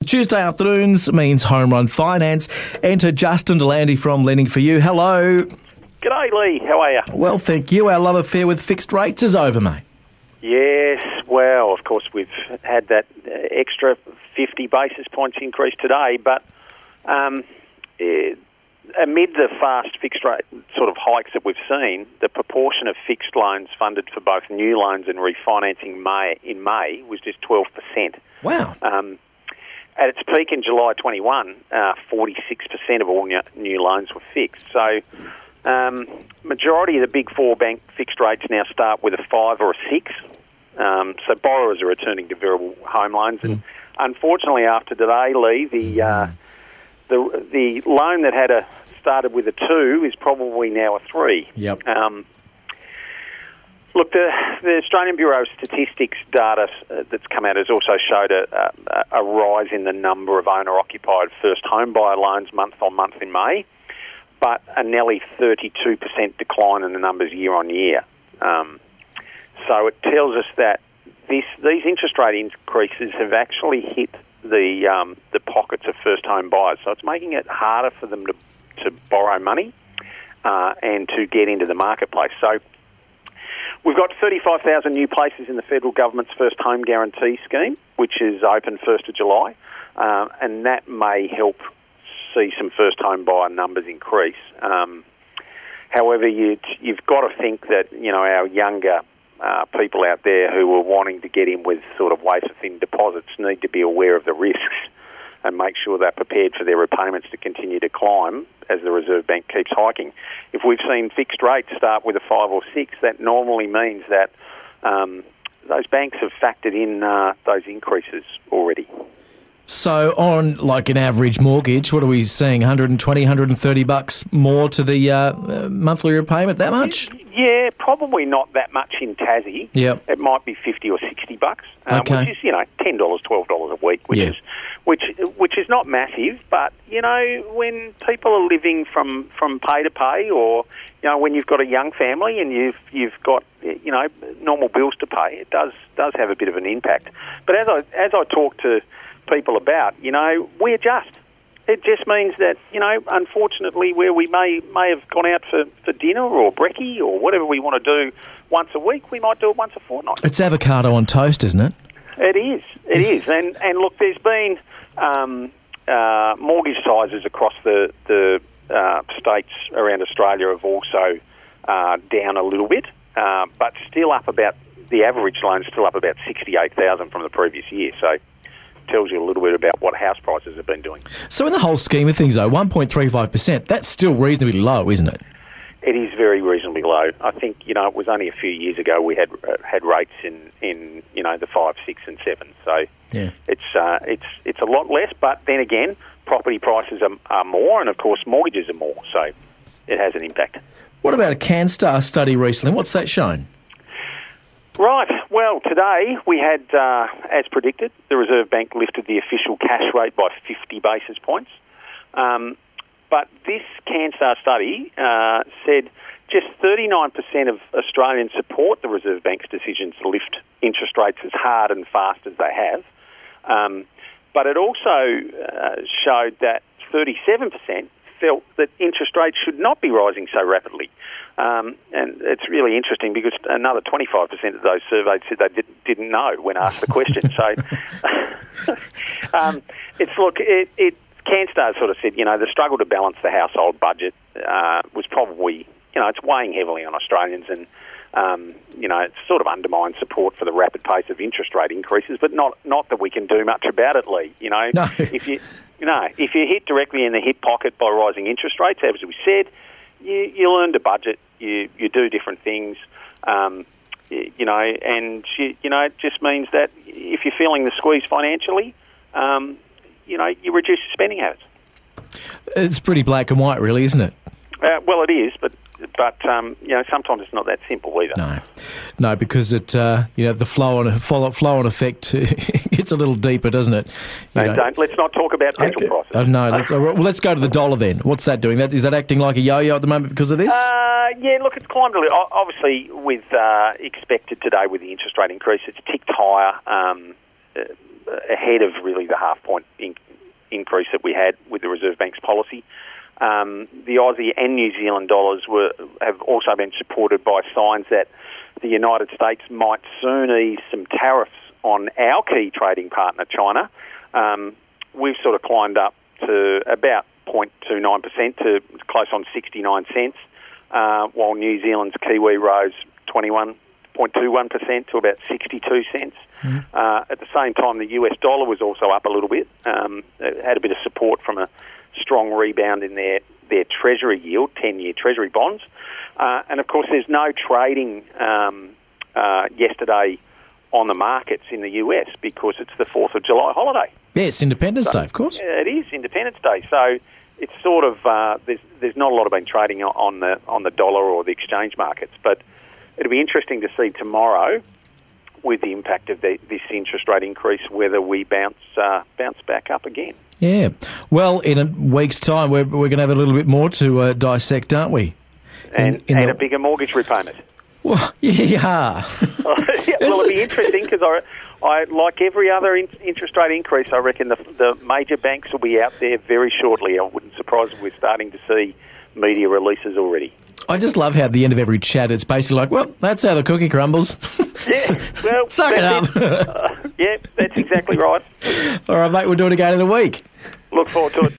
Tuesday afternoons means home run finance. Enter Justin Delandy from Lending for You. Hello. G'day, Lee. How are you? Well, thank you. Our love affair with fixed rates is over, mate. Yes, well, of course, we've had that extra 50 basis points increase today, but amid the fast fixed rate sort of hikes that we've seen, the proportion of fixed loans funded for both new loans and refinancing in May was just 12%. Wow. At its peak in July 21, 46% of all new loans were fixed. So majority of the big four bank fixed rates now start with a 5 or a 6. So borrowers are returning to variable home loans. And unfortunately, after today, Lee, the loan that had started with a 2 is probably now a 3. Yep. Look, the Australian Bureau of Statistics data that's come out has also showed a rise in the number of owner-occupied first home buyer loans month on month in May, but a nearly 32% decline in the numbers year on year. So it tells us that these interest rate increases have actually hit the pockets of first home buyers. So it's making it harder for them to borrow money and to get into the marketplace. So we've got 35,000 new places in the federal government's first home guarantee scheme, which is open 1st of July, and that may help see some first home buyer numbers increase. However, you've got to think that, you know, our younger people out there who are wanting to get in with sort of wafer-thin deposits need to be aware of the risks and make sure they're prepared for their repayments to continue to climb as the Reserve Bank keeps hiking. If we've seen fixed rates start with a 5 or 6, that normally means that those banks have factored in those increases already. So on like an average mortgage, what are we seeing, $120, $130 more to the monthly repayment, that much? Yeah, probably not that much in Tassie. Yep. It might be $50 or $60, okay. Which is, you know, $10, $12 a week, which is not massive. But, you know, when people are living from pay to pay, or, you know, when you've got a young family and you've got, you know, normal bills to pay, it does have a bit of an impact. But as I talk to people about, you know, we adjust. It just means that, you know, unfortunately, where we may have gone out for dinner or brekkie or whatever we want to do once a week, we might do it once a fortnight. It's avocado on toast, isn't it? It is. And look, there's been mortgage sizes across the states around Australia have also down a little bit, but still up about, the average loan is still up about 68,000 from the previous year. So tells you a little bit about what house prices have been doing. So in the whole scheme of things, though, 1.35%, that's still reasonably low, isn't it? It is very reasonably low. I think, you know, it was only a few years ago we had rates in you know, the 5, 6 and 7. So yeah. It's a lot less, but then again, property prices are more, and of course mortgages are more, so it has an impact. What about a CanStar study recently? What's that shown? Right. Well, today we had, as predicted, the Reserve Bank lifted the official cash rate by 50 basis points. But this CanStar study said just 39% of Australians support the Reserve Bank's decision to lift interest rates as hard and fast as they have. But it also showed that 37% felt that interest rates should not be rising so rapidly. And it's really interesting because another 25% of those surveyed said they didn't know when asked the question. So CanStar sort of said, you know, the struggle to balance the household budget was probably, you know, it's weighing heavily on Australians, and you know, it sort of undermines support for the rapid pace of interest rate increases, but not that we can do much about it, Lee. You know, no. If you're hit directly in the hip pocket by rising interest rates, as we said, you learn to budget, you do different things, you know, and you know, it just means that if you're feeling the squeeze financially, you know, you reduce your spending habits. It's pretty black and white, really, isn't it? Well, it is, but you know, sometimes it's not that simple either. No, because it you know, the flow on effect gets a little deeper, doesn't it? Don't. Let's not talk about petrol prices. No, let's go to the dollar then. What's that doing? Is that acting like a yo-yo at the moment because of this? Yeah, look, it's climbed a little. Obviously, with expected today with the interest rate increase, it's ticked higher ahead of really the half point increase that we had with the Reserve Bank's policy. The Aussie and New Zealand dollars have also been supported by signs that the United States might soon ease some tariffs on our key trading partner, China. We've sort of climbed up to about 0.29% to close on 69 cents, while New Zealand's Kiwi rose 21.21% to about 62 cents. At the same time, the US dollar was also up a little bit. It had a bit of support from a strong rebound in their Treasury yield, 10-year Treasury bonds. And, of course, there's no trading yesterday on the markets in the US because it's the 4th of July holiday. Yes, Independence Day, of course. Yeah, it is Independence Day. So it's sort of there's not a lot of been trading on the dollar or the exchange markets, but it'll be interesting to see tomorrow with the impact of this interest rate increase whether we bounce back up again. Yeah. Well, in a week's time, we're going to have a little bit more to dissect, aren't we? And a bigger mortgage repayment. Well, yeah. Well, it'll be interesting because I like every other interest rate increase, I reckon the major banks will be out there very shortly. I wouldn't surprise if we're starting to see media releases already. I just love how at the end of every chat it's basically like, well, that's how the cookie crumbles. Yeah, well, suck it up. Yeah, that's exactly right. All right, mate, we'll do it again in a week. Look forward to it.